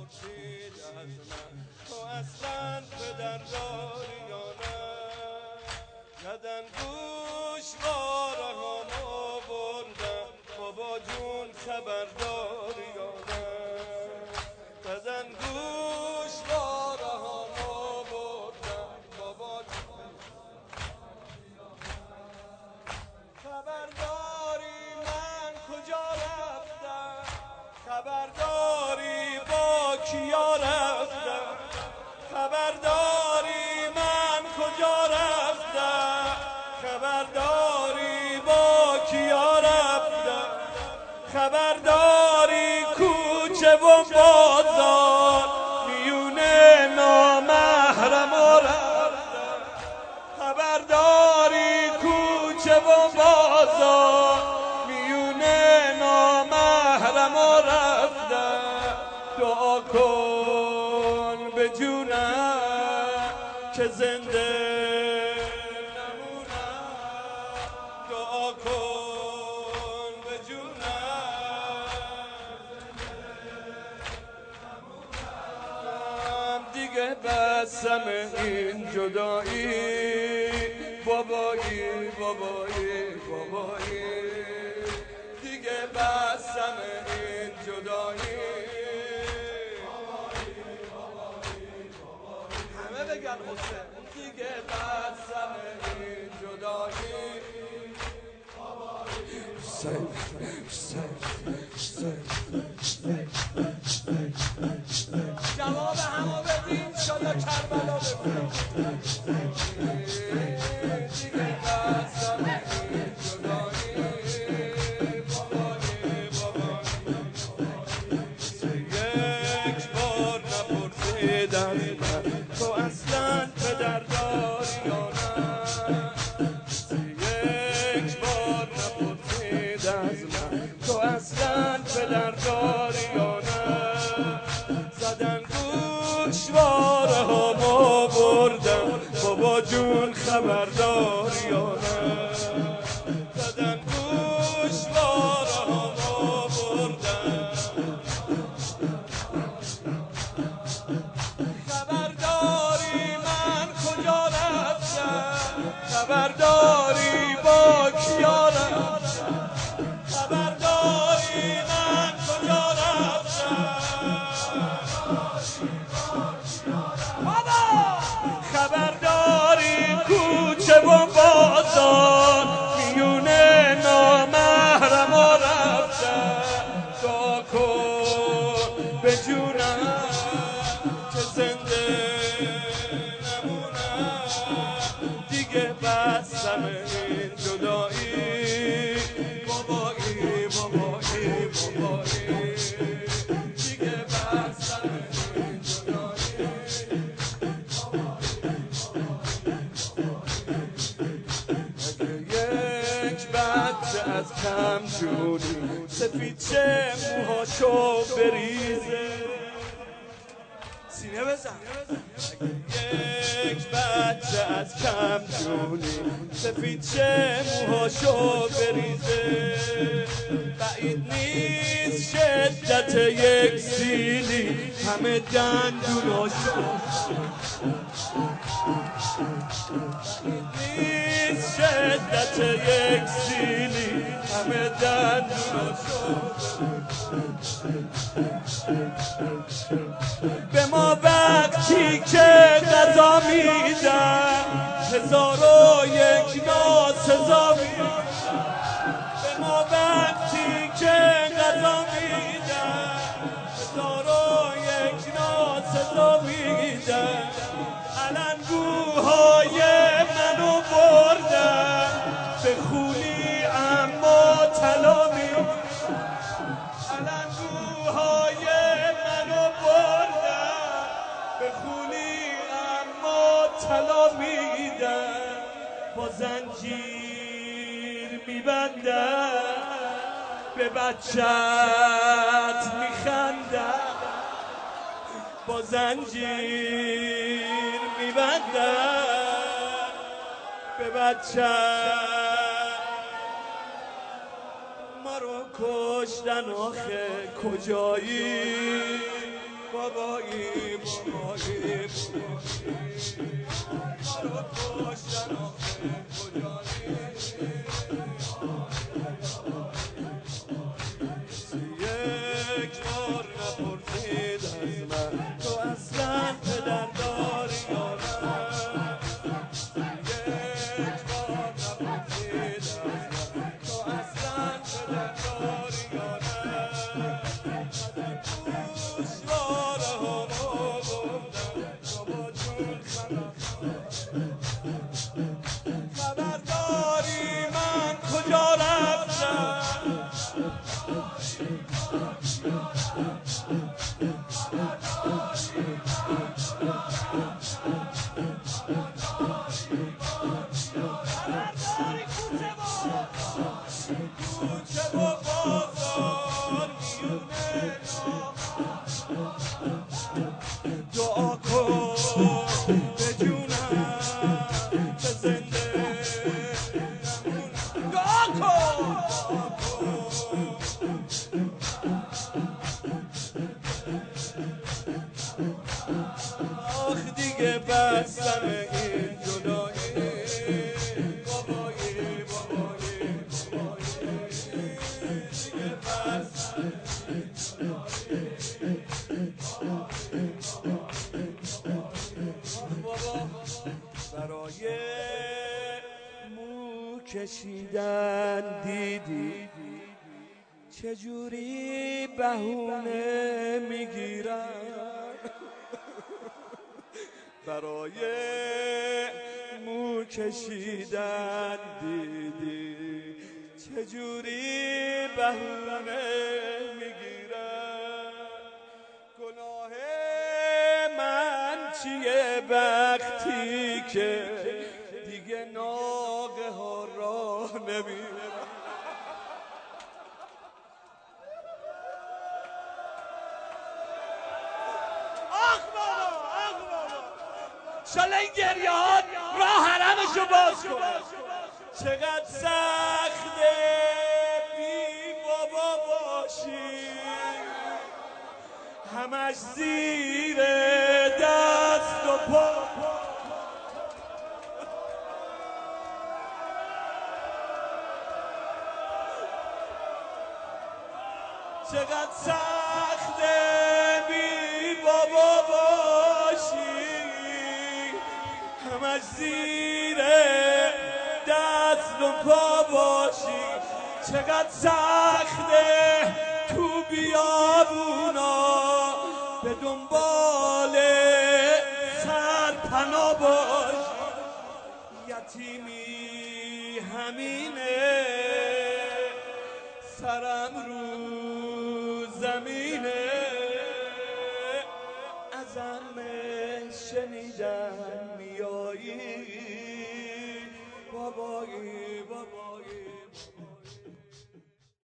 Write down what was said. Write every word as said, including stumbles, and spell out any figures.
پرسید از من تو اصلا پدر داری یا نه؟ زدن گوشواره همو بردن بابا جون خبر داری یا نه؟ زدن گوشواره همو بردن بابا جون خبر داری من کجا رفتم؟ خبر داری با کیا رفتم؟ خبر داری من کجا رفتم؟ خبر داری با کیا رفتم؟ خبر داری کوچه و بازار میونه نامحرم رفتم؟ خبر داری کوچه و بازار میونه نامحرم رفتم؟ دعا کن به جونم که زنده نمونم، دعا کن به جونم دیگه بسم این جدایی بابایی بابایی بابایی دیگه بسم این جدایی همه بگن حسین دیگه بسم این جدایی حسین حسین حسین جواب همو بدین شالا کربلا بفرم دیگه بسم این جدایی بابایی بابایی یک بار نپرسید از من تو اصلا پدر داری یا نه؟ یک بار نپرسید از من تو اصلا پدر داری یا نه؟ زدن گوشواره همو بردم بابا جون خبر داری یا نه؟ زدن گوشواره همو بردم خبر داری من کجا رفتم؟ خبر داری با کیا رفتم؟ خبر داری من کجا رفتم؟ بابا خبر داری کوچه و بازار میونه نامحرم رفتم؟ دعا کن به جونم که زنده نمونم دیگه بسم این جدایی بابایی بابایی بابایی دیگه بسم این جدایی اگه یک بچه از کم جونی سفید چه موهاشو بریزه سینه بزن یک بچه از کم جونی سفید چه موهاشو بریزه بعید نیست شدت یک سیلی همه دندوناشو بعید نیست شدت یک سیلی همه دندوناشو به ما وقتی که غذا میدن هزار و یک ناسزا میدن به ما وقتی که غذا میدن هزار و یک ناسزا میدن علنگوهای منو بردن به خولی اما طلا میدن علنگوهای منو بردن به خولی اما طلا میدن با زنجیر میبندن به بچت میخندن با زنجیر میبندن به بچت ما رو کشتن آخه کجایی بابایی بابایی مرا کشتن آخه کجایی یک بار نپرسید از من تو اصلا پدر داری یا نه یک بار نپرسید از من تو اصلا پدر داری یا نه گوشواره ها ما گفتن بابا جون خبر داری من کجا رفتم کوچه و بازار میونه دعا کن به جونم که زنده نمونم دعا کن آخ دیگه بستم این جدایی بابایی بابایی بابایی دیگه بستم این جدایی بابا برای مو کشیدن دیدی چجوری بهونه میگیرن برای مو کشیدن دیدی چجوری بهونه میگیرن گناه من چیه وقتی که دیگه ناقه ها راه نمیرن انشالله این گریهات راه حرمشو باز کنه چقدر سخته بی بابا باشی همش زیر دست و پا چقدر سخته بی بابا باشی همش زیر دست و پا باشی چقدر سخته تو بیابونا به دنبال سرپناه باشی یتیمی همینه سرم رو زمینه ازم شنیدن میایی بابایی بابایی